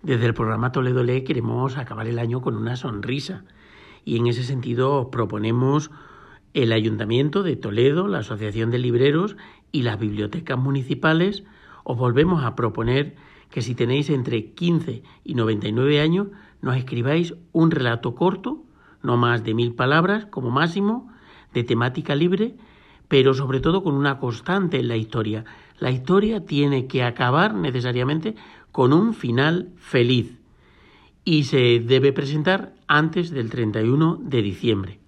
Desde el programa Toledo Lee queremos acabar el año con una sonrisa y en ese sentido os proponemos el Ayuntamiento de Toledo, la Asociación de Libreros y las bibliotecas municipales. Os volvemos a proponer que si tenéis entre 15 y 99 años nos escribáis un relato corto, no más de 1000 palabras como máximo, de temática libre, pero sobre todo con una constante en la historia. La historia tiene que acabar necesariamente con un final feliz y se debe presentar antes del 31 de diciembre.